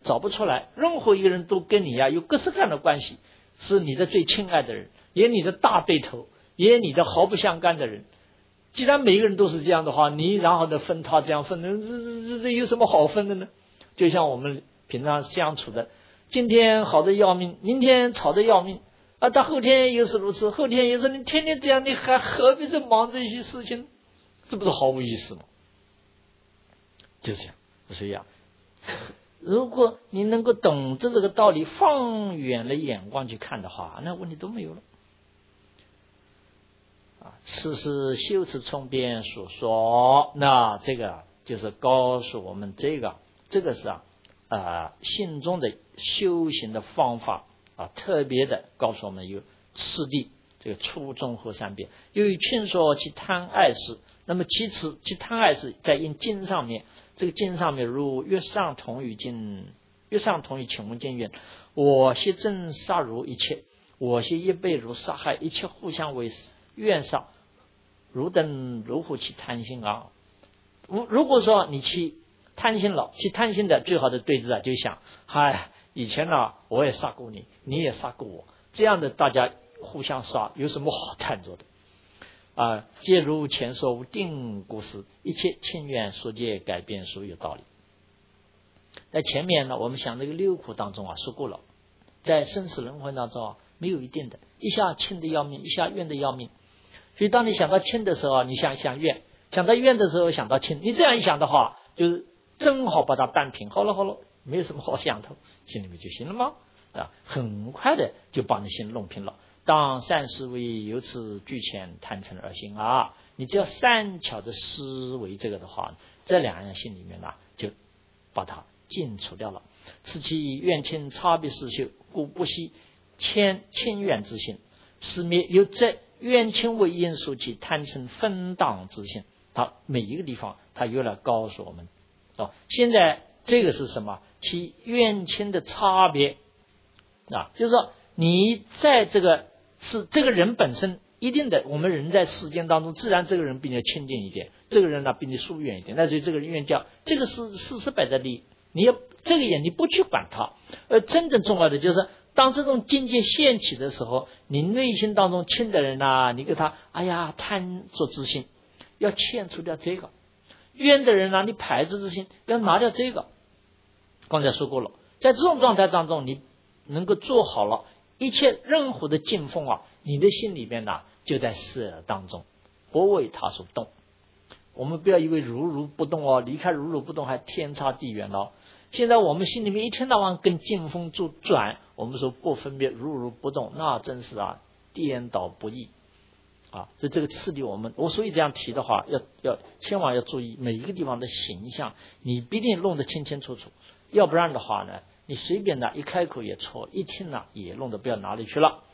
找不出来，任何一个人都跟你有各式各样的关系，是你的最亲爱的人，也你的大对头，也你的毫不相干的人。既然每一个人都是这样的话，你然后呢分他这样分，这有什么好分的呢？就像我们平常相处的，今天好的要命，明天吵得要命啊，到后天又是如此，后天又是，你天天这样，你还何必去忙这些事情？这不是毫无意思吗？就这样。所以如果你能够懂得这个道理，放远了眼光去看的话，那问题都没有了。此是修持充遍所说，那这个就是告诉我们这个是心中的修行的方法特别的告诉我们有次第，这个初中和三遍。由于劝说其贪爱事，那么其次其贪爱事在因经上面，这个经上面如月上同于经，月上同于请问经愿，我昔正杀如一切，我昔一辈如杀害一切，互相为愿上，如等如虎其贪心啊！如果说你去贪心了，去贪心的最好的对治就想，以前我也杀过你，你也杀过我，这样的大家互相杀，有什么好贪着的皆如前说无定故事，一切亲缘所见改变所有道理。在前面呢，我们想这个六苦当中说过了，在生死轮回当中没有一定的，一下亲的要命，一下怨的要命。所以当你想到亲的时候，你想怨；想到怨的时候，想到亲。你这样一想的话，就是正好把它扳平。好了，没有什么好想头，心里面就行了吗？很快的就把你心弄平了。当善思维由此俱浅贪嗔而行你只要善巧的思维这个的话，这两样心里面就把它尽除掉了。此其怨亲差别事修，故不惜亲怨之心，是灭由这怨亲为因素其贪嗔分当之心。他每一个地方他又来告诉我们现在这个是什么？其怨亲的差别就是说你在这个是这个人本身一定的，我们人在世间当中，自然这个人比你亲近一点，这个人比你疏远一点，那所以这个人怨叫这个是事实摆在理，你要这个也你不去管它。真正重要的就是当这种境界现起的时候，你内心当中亲的人你给他贪着之心，要欠除掉这个；冤的人你排斥之心，要拿掉这个。刚才说过了，在这种状态当中，你能够做好了一切任何的境逢你的心里边就在舍当中，不为他所动。我们不要以为如如不动离开如如不动还天差地远了。现在我们心里面一天到晚跟境风转，我们说不分别如如不动，那真是颠倒不易所以这个次第我所以这样提的话，要千万要注意每一个地方的形象，你必定弄得清清楚楚，要不然的话呢，你随便一开口也错，一听也弄得不要哪里去了。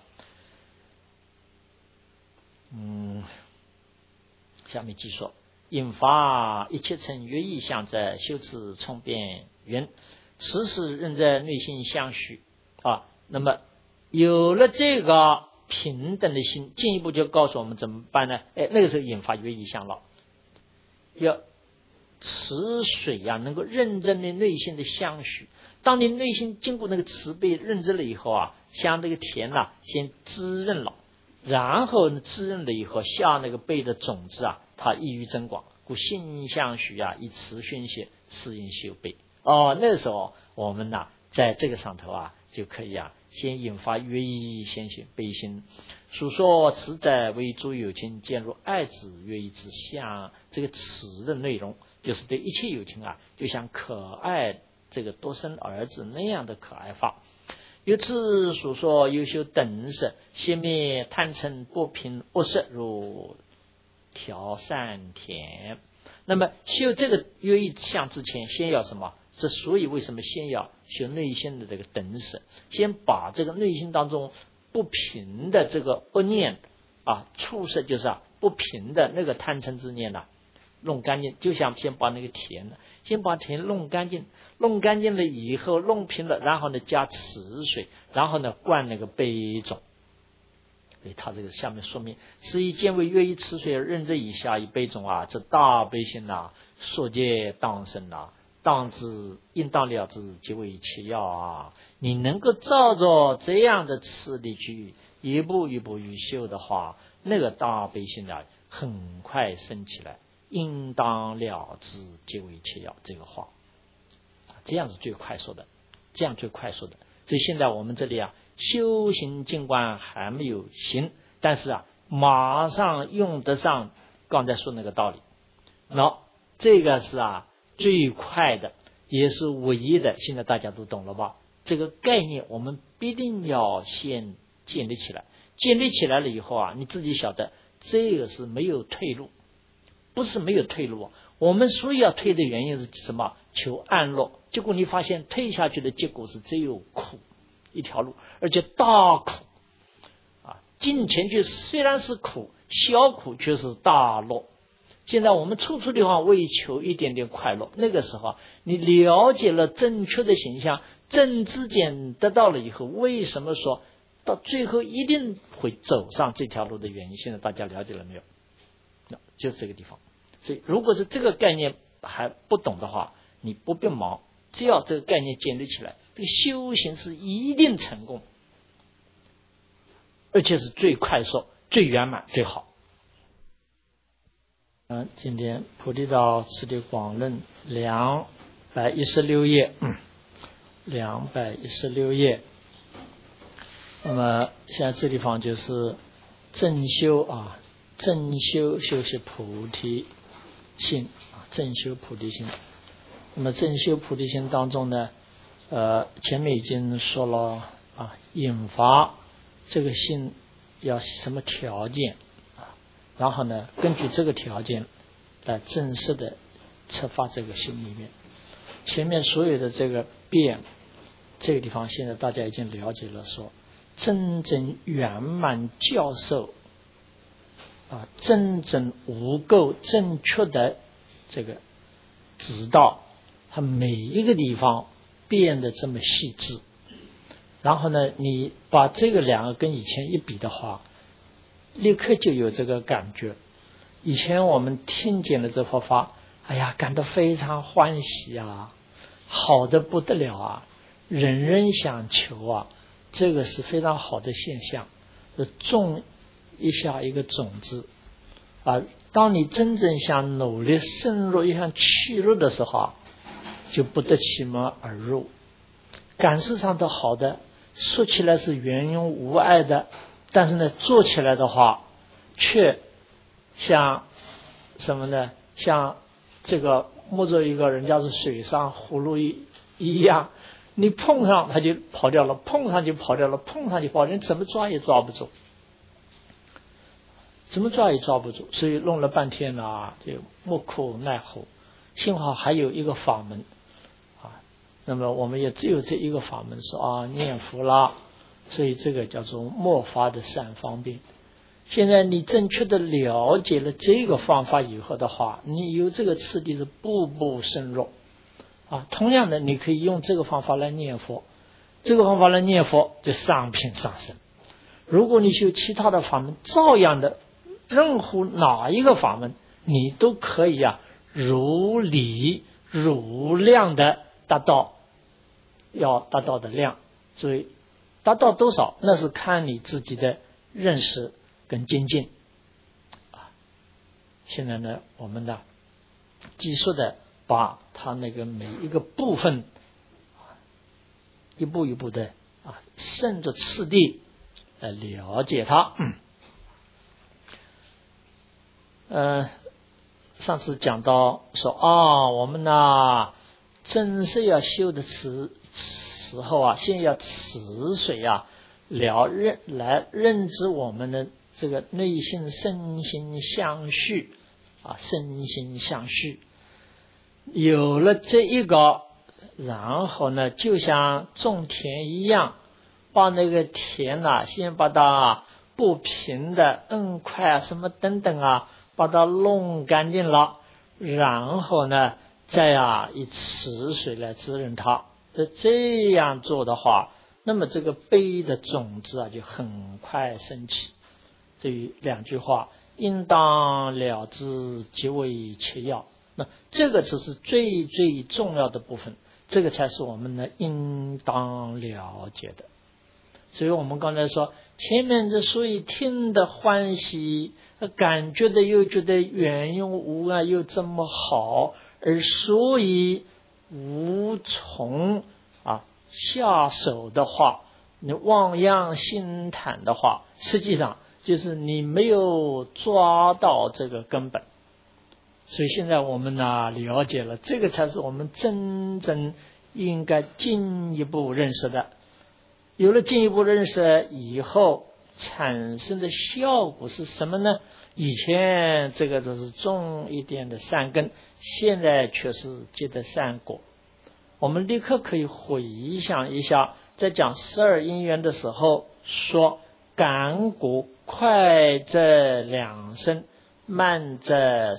下面继续说，引发一切成约意象在修持充遍缘，时时认在内心相续那么有了这个平等的心，进一步就告诉我们怎么办呢？那个时候引发约意象了，要慈水能够认真的内心的相续。当你内心经过那个慈悲认知了以后像这个田先滋润了，然后滋润了以后下那个悲的种子它益于增广，故心相许以慈熏血，次因修悲。那时候我们在这个上头就可以先引发约意，先行悲心。述说慈在为诸有情渐入爱子约意之相，这个慈的内容就是对一切有情就像可爱这个多生儿子那样的可爱法。由此所说优秀等色，先灭贪嗔不平恶色，如调善田。那么修这个约意相之前，先要什么？这所以为什么先要修内心的这个等色？先把这个内心当中不平的这个恶念触色，就是不平的那个贪嗔之念弄干净。就像先把那个田先把田弄干净，弄干净了以后弄平了，然后呢加慈水，然后呢灌那个悲种。所以他这个下面说明，是以见为约意慈水而认知以下以悲种这大悲心所见当生应当了之，即为其要啊！你能够照着这样的次第去一步一步去修的话，那个大悲心呢，很快升起来。应当了之，即为其要，这个话，这样是最快速的，这样最快速的。所以现在我们这里啊，修行尽管还没有行，但是啊，马上用得上刚才说那个道理。那这个是啊最快的，也是唯一的。现在大家都懂了吧？这个概念我们必定要先建立起来。建立起来了以后啊，你自己晓得这个是没有退路。不是没有退路，我们所以要退的原因是什么？求安乐。结果你发现退下去的结果是只有苦一条路，而且大苦啊！进前去虽然是苦，小苦却是大乐。现在我们处处地方为求一点点快乐，那个时候你了解了正确的形象，正知见得到了以后，为什么说到最后一定会走上这条路的原因？现在大家了解了没有？就是这个地方。所以如果是这个概念还不懂的话，你不必忙，只要这个概念建立起来，这个修行是一定成功，而且是最快速、最圆满、最好。今天菩提道次第广论216页，216页。那么现在这地方就是正修啊。正修习菩提心啊，正修菩提心。那么正修菩提心当中呢，前面已经说了啊，引发这个心要什么条件啊，然后呢，根据这个条件来正式的策发这个心里面。前面所有的这个变，这个地方现在大家已经了解了，说真正圆满教授。真正无垢正确的这个指导，它每一个地方变得这么细致。然后呢，你把这个两个跟以前一比的话，立刻就有这个感觉。以前我们听见了这佛法，哎呀，感到非常欢喜啊，好的不得了啊，人人想求啊，这个是非常好的现象，种一下一个种子啊，当你真正想努力深入，又想去入的时候啊，就不得其门而入。感受上的好的，说起来是圆融无碍的，但是呢，做起来的话，却像什么呢？像这个摸着一个人家是水上葫芦一样，你碰上它就跑掉了，碰上就跑掉了，碰上就跑掉，你怎么抓也抓不住。怎么抓也抓不住，所以弄了半天啊，就莫可奈何。幸好还有一个法门啊，那么我们也只有这一个法门，说啊念佛啦，所以这个叫做末法的善方便。现在你正确的了解了这个方法以后的话，你有这个次第是步步深入啊。同样的，你可以用这个方法来念佛，这个方法来念佛就上品上升。如果你修其他的法门，照样的。任何哪一个法门，你都可以如理如量的达到要达到的量。所以达到多少，那是看你自己的认识跟精进啊。现在呢，我们呢急速的把它那个每一个部分一步一步的顺着次第来了解它。上次讲到说我们真是要修的时候先要持水来认知我们的这个内心身心相续身心相续。有了这一个，然后呢，就像种田一样，把那个田先把它不平的硬块什么等等把它弄干净了，然后呢，再以池水来滋润它。这样做的话，那么这个悲的种子就很快升起。这两句话，应当了之，即为其要。 那这个只是最最重要的部分，这个才是我们呢应当了解的。所以我们刚才说，前面之所以听得欢喜，感觉的又觉得圆用无碍又这么好，而所以无从下手的话，你望样兴谈的话，实际上就是你没有抓到这个根本。所以现在我们呢了解了，这个才是我们真正应该进一步认识的。有了进一步认识以后，产生的效果是什么呢？以前这个都是种一点的善根，现在却是结的善果。我们立刻可以回想一下，在讲12因缘的时候说，感果快则2生，慢则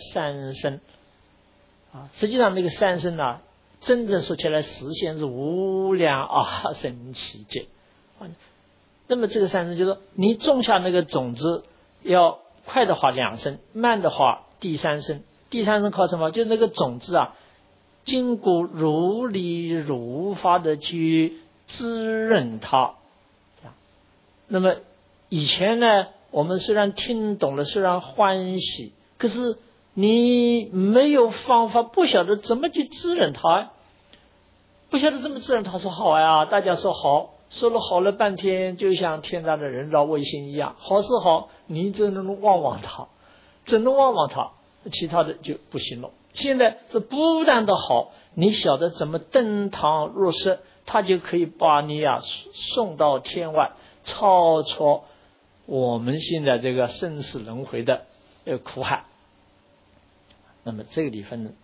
3生。实际上那个3生呢，真正说起来实现是无量阿僧祇劫。那么这个3生就是说，你种下那个种子，要快的话2生，慢的话第3生。第3生靠什么？就是那个种子经过如理如法的去滋润它。那么以前呢，我们虽然听懂了，虽然欢喜，可是你没有方法，不晓得怎么去滋润它，不晓得怎么滋润它。说好呀，大家说好，说了好了半天，就像天上的人造卫星一样，好是好，你只能望望它，只能望望它，其他的就不行了。现在是不但的好，你晓得怎么登堂入室，他就可以把你送到天外，超脱我们现在这个生死轮回的苦海。那么这个里分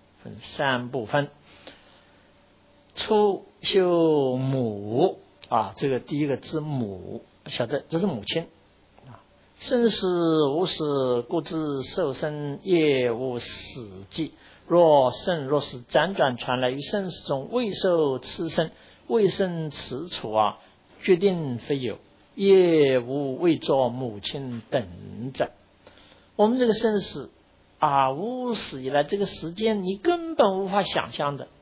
3部分。初修母这个第一个字母，晓得这是母亲。生死无始，故知受生业无始际。若是辗转传来于生死中，未受此生，未生此处决定非有，业无未作母亲等者。我们这个生死无始以来，这个时间你根本无法想象的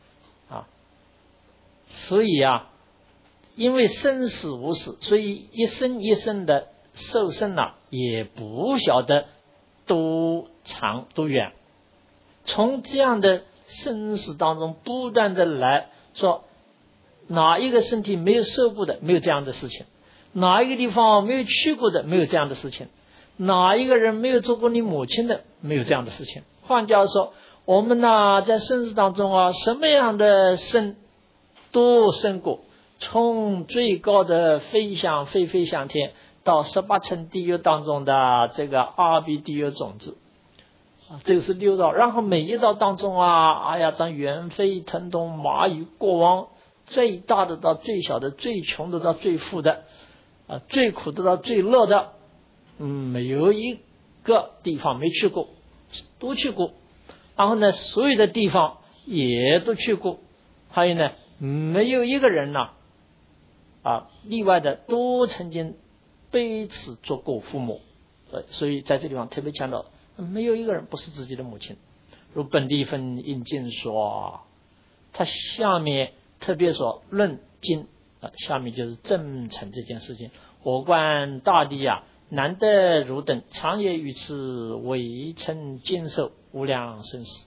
所以因为生死无始，所以一生一生的受生也不晓得多长多远。从这样的生死当中不断的来说，哪一个身体没有受过的，没有这样的事情；哪一个地方没有去过的，没有这样的事情；哪一个人没有做过你母亲的，没有这样的事情。换句话说，我们在生死当中什么样的生都生过，从最高的飞翔天，到18层地狱当中的这个阿鼻地狱种子，这个是6道。然后每一道当中当猿飞腾动，蚂蚁过往，最大的到最小的，最穷的到最富的，最苦的到最乐的，没有一个地方没去过，都去过。然后呢，所有的地方也都去过。还有呢，没有一个人例外的都曾经被此做过父母。所以在这地方特别强调，没有一个人不是自己的母亲。如本地分印经说，他下面特别说论经下面就是证成这件事情。我观大地难得汝等，常也于此为称经受无量生死。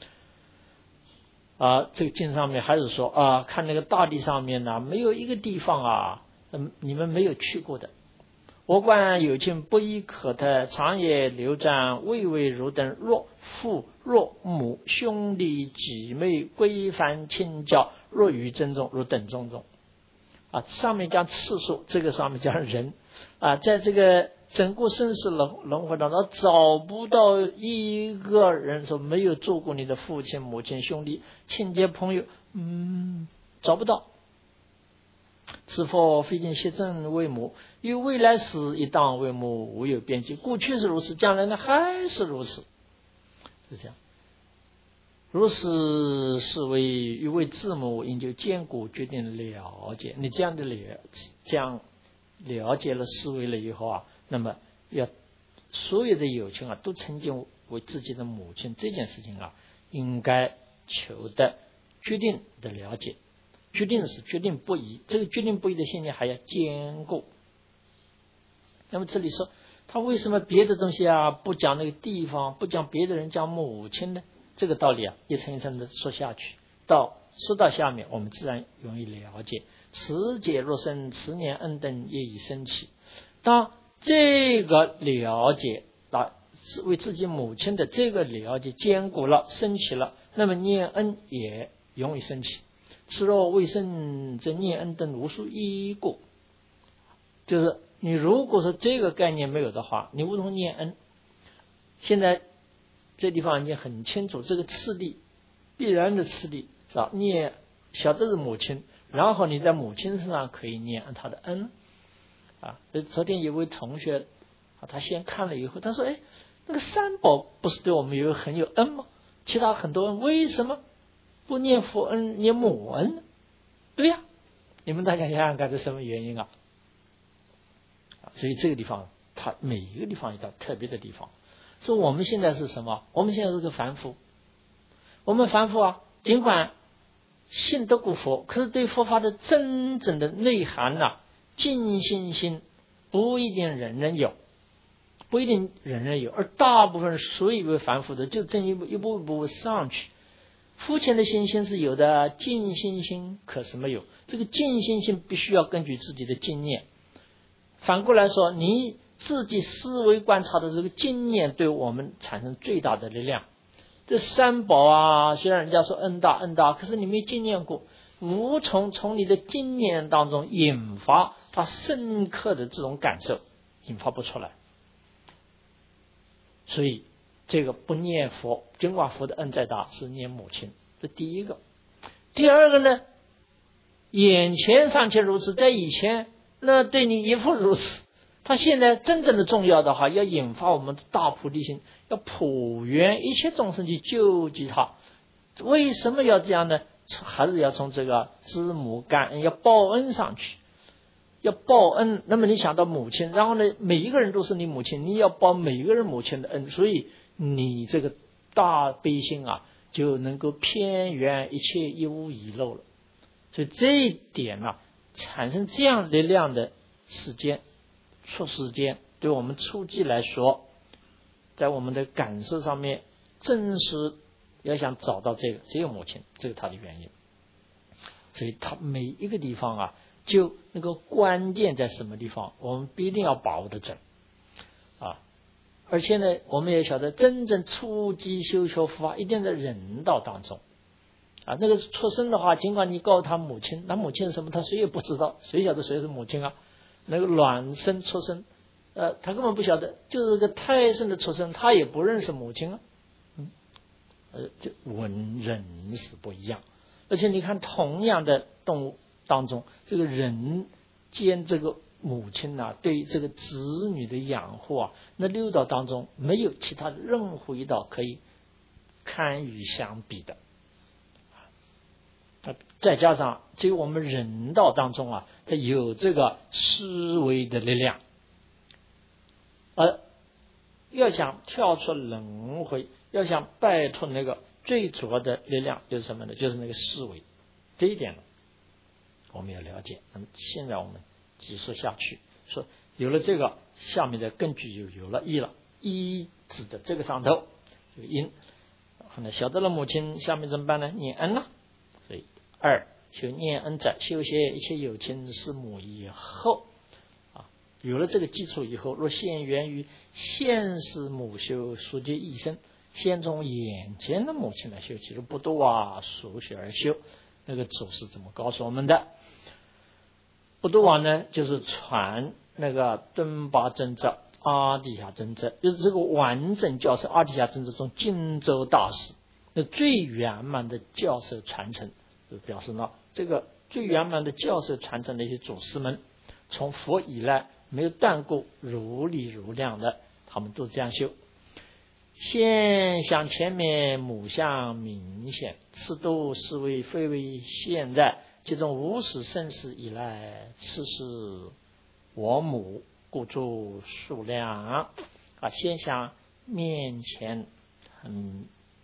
这个经上面还是说看那个大地上面没有一个地方你们没有去过的。我观有情不亦可得，常也流转，未为汝等若父若母兄弟姐妹规范亲教，若于珍重如等种种上面讲次数，这个上面讲人在这个整个生死轮回当中，找不到一个人说没有做过你的父亲母亲兄弟亲戚朋友，找不到。此佛非尽悉证为母，于未来时一当为母，无有边际。过去是如此，将来呢还是如此，是这样。如是是为于为自母，应就坚固决定了解。你这样了解了思维了以后那么要所有的友情都曾经为自己的母亲，这件事情应该求得决定的了解。决定是决定不移，这个决定不移的信念还要坚固。那么这里说他为什么别的东西不讲那个地方，不讲别的人，讲母亲呢？这个道理一层一层的说下去，说到下面我们自然容易了解。此解若生，慈年恩等也已升起。当这个了解为自己母亲的这个了解坚固了，升起了，那么念恩也容易升起。此若未生，则念恩等无数依故。就是你如果说这个概念没有的话，你无从念恩。现在这地方已经很清楚，这个次第必然的次第是吧？念晓得是母亲，然后你在母亲身上可以念他的恩昨天有位同学他先看了以后，他说那个三宝不是对我们很有恩吗？其他很多人为什么不念父恩念母恩呢？对呀，你们大家想想看是什么原因所以这个地方它每一个地方有个特别的地方。说我们现在是什么？我们现在是个凡夫。我们凡夫尽管信得过佛，可是对佛法的真正的内涵尽信心不一定人人有，而大部分所以为凡夫的就正一步上去。肤浅的信心是有的，尽信心可是没有。这个尽信心必须要根据自己的经验。反过来说，你自己思维观察的这个经验对我们产生最大的力量。这三宝虽然人家说恩大，可是你没经验过，无从从你的经验当中引发他深刻的这种感受，引发不出来。所以这个不念佛，尽管佛的恩再大，是念母亲，这第一个。第二个呢，眼前尚且如此，在以前那对你亦复如此。他现在真正的重要的话，要引发我们的大菩提心，要普愿一切众生去救济他。为什么要这样呢？还是要从这个知母感恩，要报恩上去，要报恩。那么你想到母亲，然后呢，每一个人都是你母亲，你要报每一个人母亲的恩，所以你这个大悲心就能够偏圆一切一无遗漏了。所以这一点产生这样力量的时间对我们初级来说，在我们的感受上面，真实要想找到这个只有母亲，这是它的原因。所以它每一个地方就那个关键在什么地方，我们必定要把握得准而且呢，我们也晓得真正初级修学佛法一定在人道当中那个出生的话，尽管你告诉他母亲，那母亲是什么他谁也不知道，谁晓得谁是母亲那个卵生出生他根本不晓得，就是个胎生的出生，他也不认识母亲这人是不一样。而且你看同样的动物当中，这个人兼这个母亲对于这个子女的养护那六道当中没有其他的任何一道可以堪与相比的再加上只有我们人道当中它有这个思维的力量，而要想跳出轮回，要想摆脱那个最主要的力量就是什么呢？就是那个思维。这一点我们要了解。那么现在我们继续下去说，有了这个下面的根据有了一了，一指的这个上头这个因，后来晓得了母亲，下面怎么办呢？念恩所以二修念恩者，修学一切有情师母以后有了这个基础以后，若现源于现世母修，所结一生，先从眼前的母亲来修起，不度熟学而修。那个祖师怎么告诉我们的？不度呢，就是传那个敦巴真者、阿底峡真者，就是这个完整教授阿底峡真者中荆州大师那最圆满的教授传承，就表示这个最圆满的教授传承的一些祖师们，从佛以来没有断过，如理如量的，他们都这样修。先想前面母相明显，此度是为非为现在，其中无始生死以来，此是我母，故诸数量先想面前很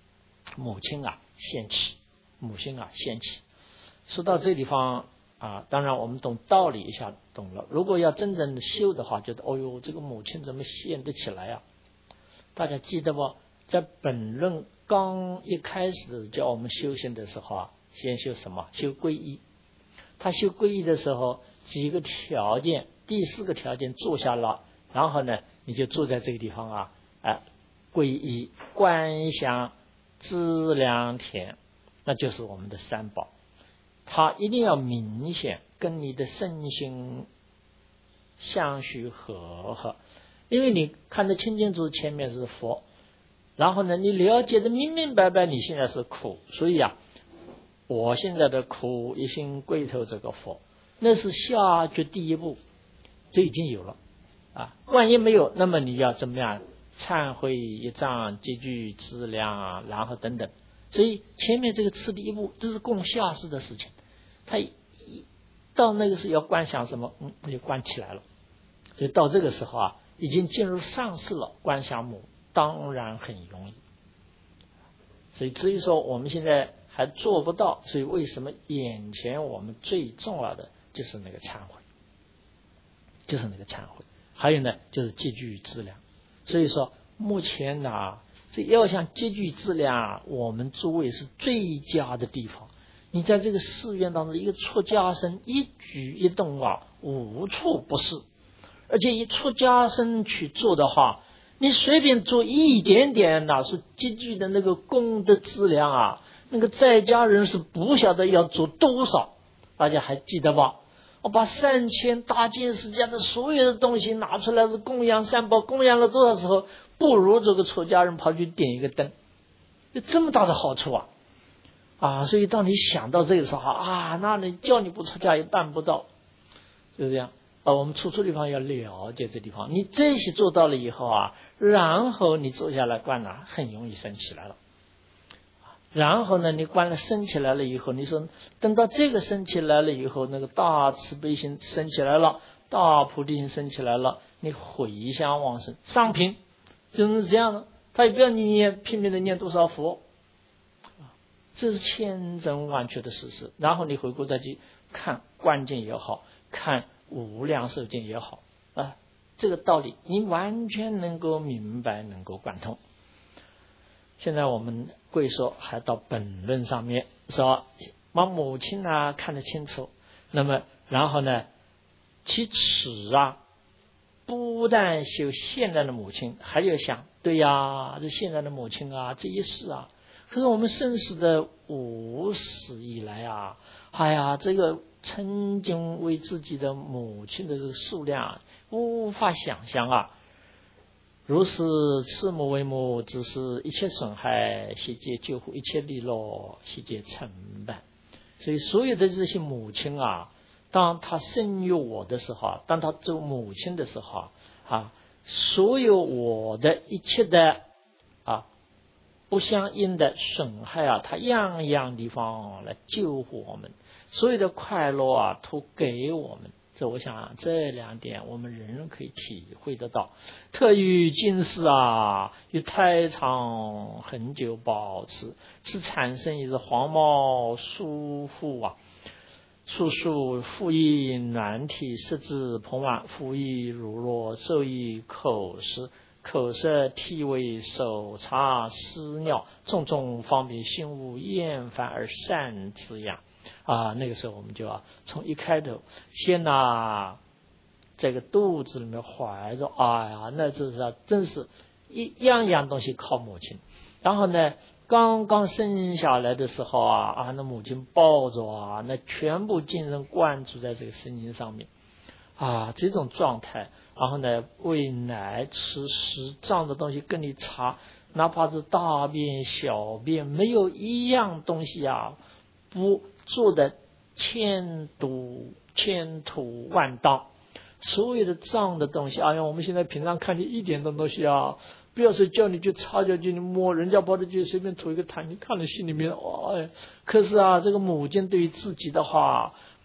母亲啊先起，母亲啊先起。说到这地方啊，当然我们懂道理一下懂了。如果要真正的修的话，觉得哦哟，这个母亲怎么现得起来啊？大家记得不？在本论刚一开始教我们修行的时候啊，先修什么？修皈依。他修皈依的时候，几个条件，第4个条件坐下了，然后呢，你就坐在这个地方啊，皈依、观想、资粮田，那就是我们的三宝。它一定要明显跟你的身心相续和，因为你看得清清楚，前面是佛，然后呢，你了解的明明白白，你现在是苦，所以啊，我现在的苦一心归投这个佛，那是下决第一步，这已经有了啊。万一没有，那么你要怎么样？忏悔一障，积聚资粮，然后等等。所以前面这个次第一步，这是供下士的事情。他到那个时候要观想什么，那就观起来了。所以到这个时候啊，已经进入上士了，观想母当然很容易。所以至于说我们现在还做不到，所以为什么眼前我们最重要的就是那个忏悔，就是那个忏悔。还有呢，就是积聚资粮。所以说目前呢，这要想积聚资粮，我们诸位是最佳的地方。你在这个寺院当中，一个出家生一举一动啊，无处不是。而且一出家生去做的话，你随便做一点点哪是积聚的那个功德资粮啊，那个在家人是不晓得要做多少。大家还记得吧？我把3000大千世界的所有的东西拿出来是供养三宝，供养了多少时候，不如这个出家人跑去点一个灯，有这么大的好处啊！所以当你想到这个时候啊，那你叫你不出家也办不到，就这样我们处地方要了解这地方，你这些做到了以后啊，然后你坐下来观了，很容易升起来了。然后呢，你观了升起来了以后，你说等到这个升起来了以后，那个大慈悲心升起来了，大菩提心升起来了，你回向往生上品，就是这样的。他也不要你念拼命的念多少佛，这是千真万确的事实。然后你回过再去看观经也好，看无量寿经也好这个道理你完全能够明白，能够贯通。现在我们贵说还到本论上面说，把母亲看得清楚，那么然后呢，其耻不但修现在的母亲，还要想，对呀，这现在的母亲这一世可是我们生死的无始以来哎呀，这个曾经为自己的母亲的这个数量无法想象如是慈母为母，只是一切损害，悉皆救护；一切利乐，悉皆承办。所以所有的这些母亲当她生育我的时候，当她做母亲的时候所有我的一切的不相应的损害她样样地方来救护我们，所有的快乐都给我们。这我想这2点我们人人可以体会得到。特于今世与太长恒久保持，是产生一个黄毛疏腹素数腹意暖体，食之膨满，腹意如若，受意口食，口舌涕味手擦湿尿，种种方便，心无厌烦而善滋养那个时候我们就从一开头先这个肚子里面怀着那这是真是一样样东西靠母亲。然后呢，刚刚生下来的时候那母亲抱着那全部精神灌注在这个声音上面这种状态。然后呢，喂奶吃食脏的东西跟你擦，哪怕是大便小便，没有一样东西不做的千途万当。所有的脏的东西我们现在平常看见一点的东西不要说叫你去擦下去，你摸人家包的去随便吐一个痰，你看了心里面可是这个母亲对于自己的话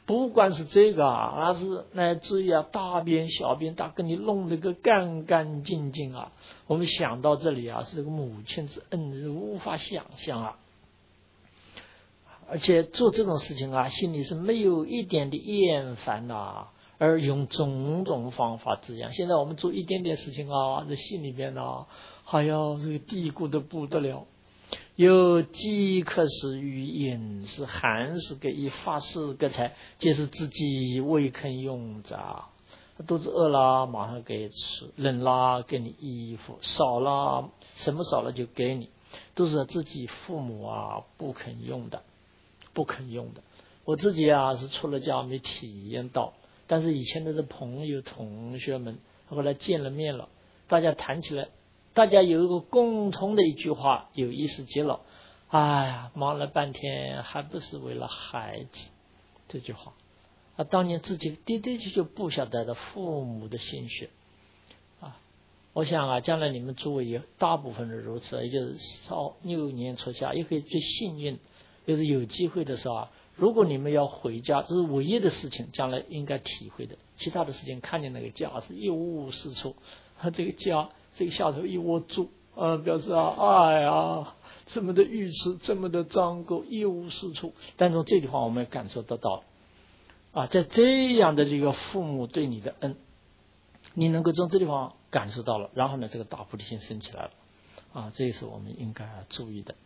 不管是这个还是乃至于大便小便，他给你弄得个干干净净啊！我们想到这里是这个母亲之恩是无法想象啊！而且做这种事情心里是没有一点的厌烦而用种种方法滋养。现在我们做一点点事情这心里边还要这个嘀咕的不得了。有饥渴时欲饮食，寒食给以发誓个才，皆是自己未肯用着。肚子饿了马上给吃，冷了给你衣服，少了什么少了就给你，都是自己父母不肯用的。我自己是出了家没体验到，但是以前的朋友同学们后来见了面了，大家谈起来，大家有一个共同的一句话有意思极了，忙了半天还不是为了孩子，这句话当年自己的确不晓得的父母的心血我想将来你们诸位也大部分人如此，也就是少6年出家，也可以最幸运，就是有机会的时候如果你们要回家，这是唯一的事情，将来应该体会的。其他的事情看见那个家是一无是处，这个家这个下头一窝猪表示这么的愚痴，这么的脏垢，一无是处。但从这地方我们感受得到在这样的这个父母对你的恩，你能够从这地方感受到了，然后呢这个大菩提心升起来了这是我们应该注意的。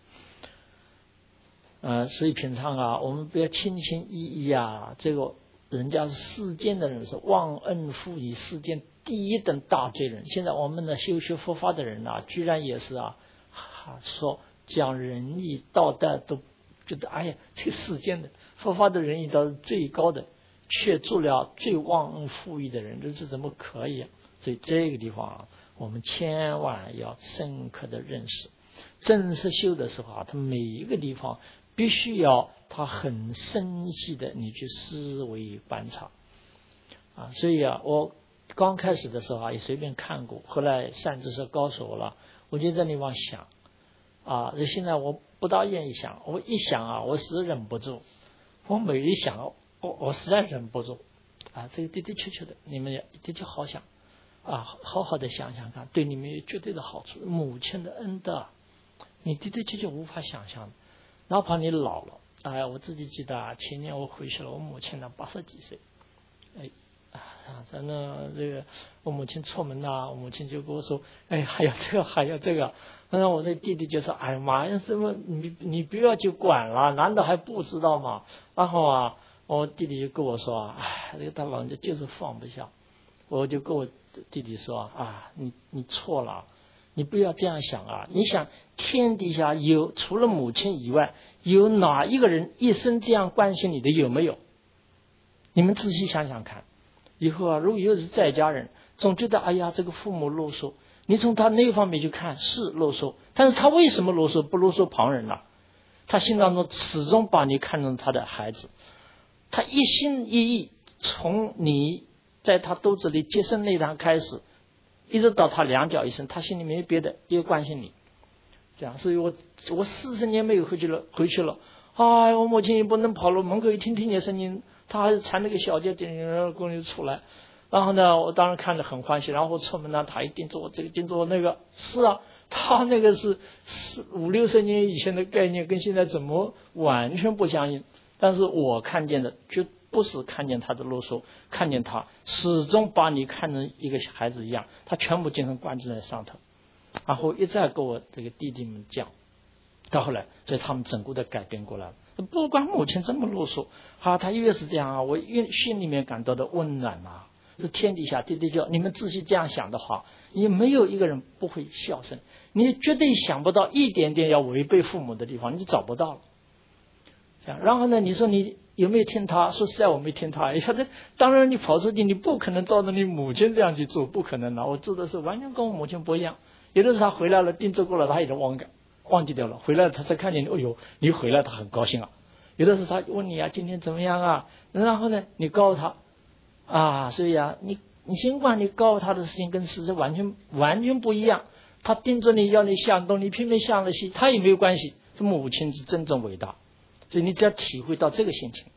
所以平常我们不要轻轻易易这个人家是世间的人是忘恩负义，世间第一等大罪人。现在我们的修学佛法的人居然也是说讲仁义道德都觉得这个世间的佛法的仁义道是最高的，却做了最忘恩负义的人，这是怎么可以所以这个地方我们千万要深刻的认识。正式修的时候他每一个地方必须要他很深细的你去思维观察所以我刚开始的时候也随便看过，后来善知识告诉我了，我就在那地方想现在我不大愿意想，我一想我实忍不住，我每一想我实在忍不住这个的的确确的，你们也的确好想好好的想想看，对你们有绝对的好处。母亲的恩德你的的确确无法想象的，哪怕你老了我自己记得前年我回去了，我母亲80几岁真的这个我母亲出门我母亲就跟我说还要这个还要这个，那我的弟弟就说妈呀，什么你不要去管了，难道还不知道吗？然后我弟弟就跟我说这个他老人家就是放不下。我就跟我弟弟说你错了，你不要这样想你想天底下有除了母亲以外，有哪一个人一生这样关心你的，有没有？你们仔细想想看，以后如果又是在家人总觉得这个父母啰嗦，你从他那方面去看是啰嗦，但是他为什么啰嗦不啰嗦旁人呢？他心当中始终把你看成他的孩子，他一心一意从你在他肚子里接生那堂开始，一直到他两脚一伸，他心里没别的，也关心你。这样，所以我40年没有回去了，我母亲也不能跑了，门口一听见声音，他还是缠那个小结点公就出来。然后呢，我当然看着很欢喜，然后出门他一定做我这个，一定做我那个。是他那个是50-60年以前的概念，跟现在怎么完全不相应。但是我看见的就不是看见他的啰嗦，看见他始终把你看成一个孩子一样，他全部精神关注在上头。然后一再跟我这个弟弟们讲，到后来所以他们整个的改变过来了。不管母亲这么啰嗦他越是这样我越心里面感到的温暖是天底下的的确，你们仔细这样想的话，你没有一个人不会孝顺，你绝对想不到一点点要违背父母的地方，你找不到了。这样，然后呢，你说你有没有听他？说实在我没听他。当然你跑出去，你不可能照着你母亲这样去做，不可能的。我做的是完全跟我母亲不一样。有的时候他回来了，定做过了，他已经忘记掉了。回来他才看见你，你回来，他很高兴有的时候他问你今天怎么样然后呢，你告诉他所以你尽管你告诉他的事情跟事实完全不一样，他盯着你要你想东，你偏偏想了西，他也没有关系。这母亲是真正伟大，所以你只要体会到这个心情，